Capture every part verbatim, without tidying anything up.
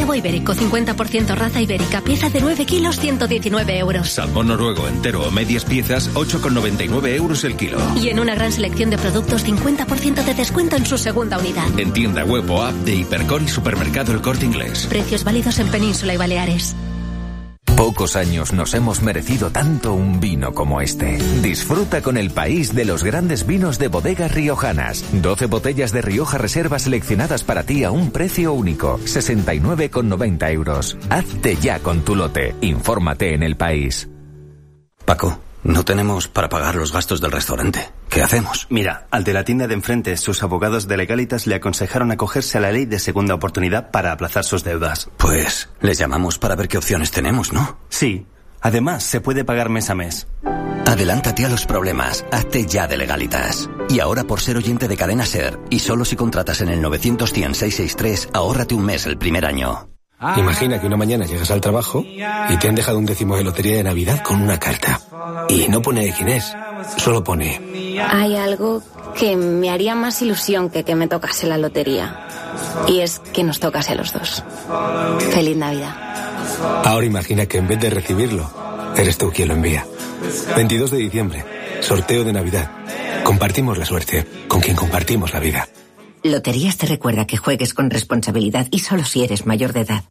Cebo ibérico, cincuenta por ciento raza ibérica, pieza de nueve kilos, ciento diecinueve euros. Salmón noruego entero o medias piezas, ocho con noventa y nueve euros el kilo. Y en una gran selección de productos, cincuenta por ciento de descuento en su segunda unidad. En tienda web o app de Hipercor y Supermercado El Corte Inglés. Precios válidos en Península y Baleares. Pocos años nos hemos merecido tanto un vino como este. Disfruta con el país de los grandes vinos de bodegas riojanas. doce botellas de Rioja Reserva seleccionadas para ti a un precio único. sesenta y nueve con noventa euros. Hazte ya con tu lote. Infórmate en El País. Paco, no tenemos para pagar los gastos del restaurante. ¿Qué hacemos? Mira, al de la tienda de enfrente, sus abogados de Legalitas le aconsejaron acogerse a la ley de segunda oportunidad para aplazar sus deudas. Pues les llamamos para ver qué opciones tenemos, ¿no? Sí. Además, se puede pagar mes a mes. Adelántate a los problemas. Hazte ya de Legalitas. Y ahora, por ser oyente de Cadena SER, y solo si contratas en el novecientos cien seiscientos sesenta y tres, ahórrate un mes el primer año. Imagina que una mañana llegas al trabajo y te han dejado un décimo de lotería de Navidad con una carta. Y no pone de quién es, solo pone... Hay algo que me haría más ilusión que que me tocase la lotería. Y es que nos tocase a los dos. Feliz Navidad. Ahora imagina que en vez de recibirlo, eres tú quien lo envía. veintidós de diciembre, sorteo de Navidad. Compartimos la suerte con quien compartimos la vida. Loterías te recuerda que juegues con responsabilidad y solo si eres mayor de edad.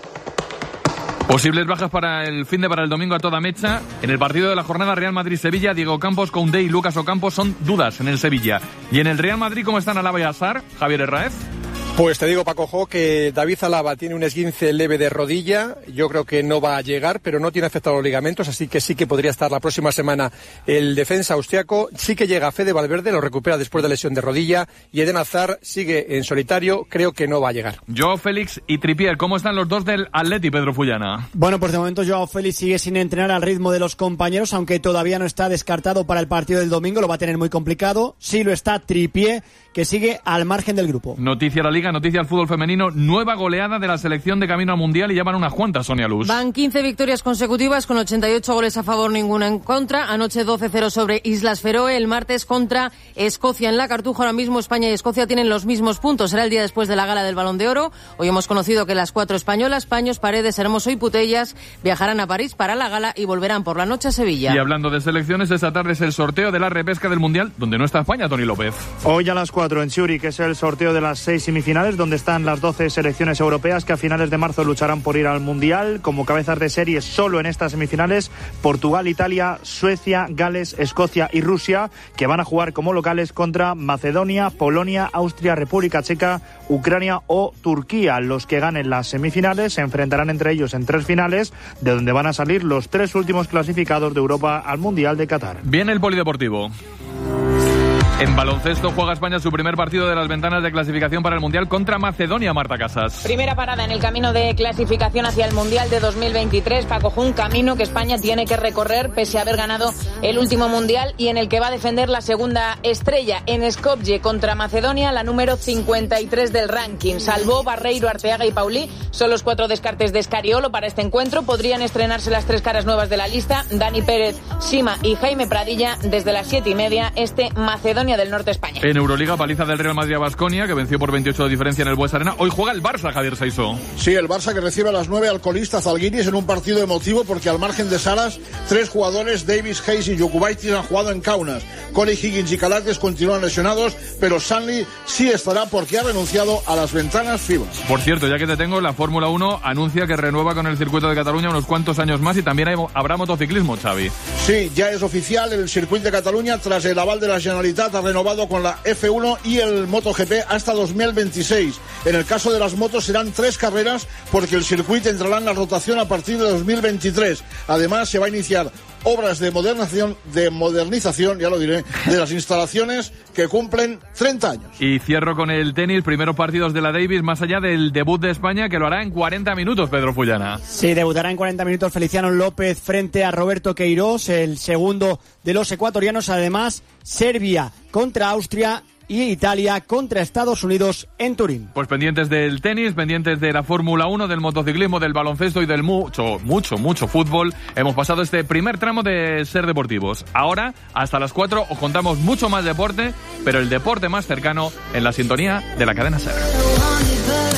Posibles bajas para el fin de para el domingo a toda mecha. En el partido de la jornada Real Madrid-Sevilla, Diego Campos, Koundé y Lucas Ocampos son dudas en el Sevilla. Y en el Real Madrid, ¿cómo están Alaba y Hazard? Javier Herráez. Pues te digo, Paco Jo, que David Alaba tiene un esguince leve de rodilla. Yo creo que no va a llegar, pero no tiene afectados los ligamentos, así que sí que podría estar la próxima semana el defensa austriaco. Sí que llega Fede Valverde, lo recupera después de lesión de rodilla. Y Eden Hazard sigue en solitario, creo que no va a llegar. Joao Félix y Trippier, ¿cómo están los dos del Atleti, Pedro Fullana? Bueno, pues de momento Joao Félix sigue sin entrenar al ritmo de los compañeros, aunque todavía no está descartado para el partido del domingo, lo va a tener muy complicado. Sí lo está Trippier, que sigue al margen del grupo. Noticia a la Liga, noticia al fútbol femenino, nueva goleada de la selección de camino al Mundial y ya van unas cuantas, Sonia Luz. Van quince victorias consecutivas con ochenta y ocho goles a favor, ninguna en contra. Anoche doce cero sobre Islas Feroe, el martes contra Escocia en la Cartuja. Ahora mismo España y Escocia tienen los mismos puntos. Será el día después de la gala del Balón de Oro. Hoy hemos conocido que las cuatro españolas, Paños, Paredes, Hermoso y Putellas, viajarán a París para la gala y volverán por la noche a Sevilla. Y hablando de selecciones, esta tarde es el sorteo de la repesca del Mundial, donde no está España, Toni López. Hoy a las cuatro en Zúrich es el sorteo de las seis semifinales, donde están las doce selecciones europeas que a finales de marzo lucharán por ir al Mundial. Como cabezas de serie solo en estas semifinales, Portugal, Italia, Suecia, Gales, Escocia y Rusia, que van a jugar como locales contra Macedonia, Polonia, Austria, República Checa, Ucrania o Turquía. Los que ganen las semifinales se enfrentarán entre ellos en tres finales, de donde van a salir los tres últimos clasificados de Europa al Mundial de Qatar. Viene el polideportivo. En baloncesto juega España su primer partido de las ventanas de clasificación para el Mundial contra Macedonia, Marta Casas. Primera parada en el camino de clasificación hacia el Mundial de dos mil veintitrés, Paco, un camino que España tiene que recorrer pese a haber ganado el último Mundial y en el que va a defender la segunda estrella en Skopje contra Macedonia, la número cincuenta y tres del ranking. Salvó Barreiro, Arteaga y Paulí, son los cuatro descartes de Scariolo para este encuentro. Podrían estrenarse las tres caras nuevas de la lista, Dani Pérez, Sima y Jaime Pradilla, desde las siete y media, este Macedonia del Norte España. En Euroliga, paliza del Real Madrid a Baskonia, que venció por veintiocho de diferencia en el Buesa Arena. Hoy juega el Barça, Javier Saiso. Sí, el Barça que recibe a las nueve al colista Zalgiris en un partido emotivo porque al margen de Salas, tres jugadores, Davis, Hayes y Jokubaitis, han jugado en Kaunas. Corey Higgins y Calates continúan lesionados, pero Stanley sí estará porque ha renunciado a las ventanas FIBA. Por cierto, ya que te tengo, la Fórmula uno anuncia que renueva con el circuito de Cataluña unos cuantos años más y también hay, habrá motociclismo, Xavi. Sí, ya es oficial, el circuito de Cataluña, tras el aval de la Generalitat, ha renovado con la F uno y el MotoGP hasta dos mil veintiséis. En el caso de las motos serán tres carreras porque el circuito entrará en la rotación a partir de dos mil veintitrés. Además, se va a iniciar obras de modernización, de modernización, ya lo diré, de las instalaciones que cumplen treinta años. Y cierro con el tenis, primeros partidos de la Davis, más allá del debut de España, que lo hará en cuarenta minutos, Pedro Fullana. Sí, debutará en cuarenta minutos Feliciano López frente a Roberto Queirós, el segundo de los ecuatorianos. Además, Serbia contra Austria y Italia contra Estados Unidos en Turín. Pues pendientes del tenis, pendientes de la Fórmula uno, del motociclismo, del baloncesto y del mucho, mucho, mucho fútbol. Hemos pasado este primer tramo de Ser Deportivos. Ahora, hasta las cuatro, os contamos mucho más deporte, pero el deporte más cercano en la sintonía de la cadena Ser.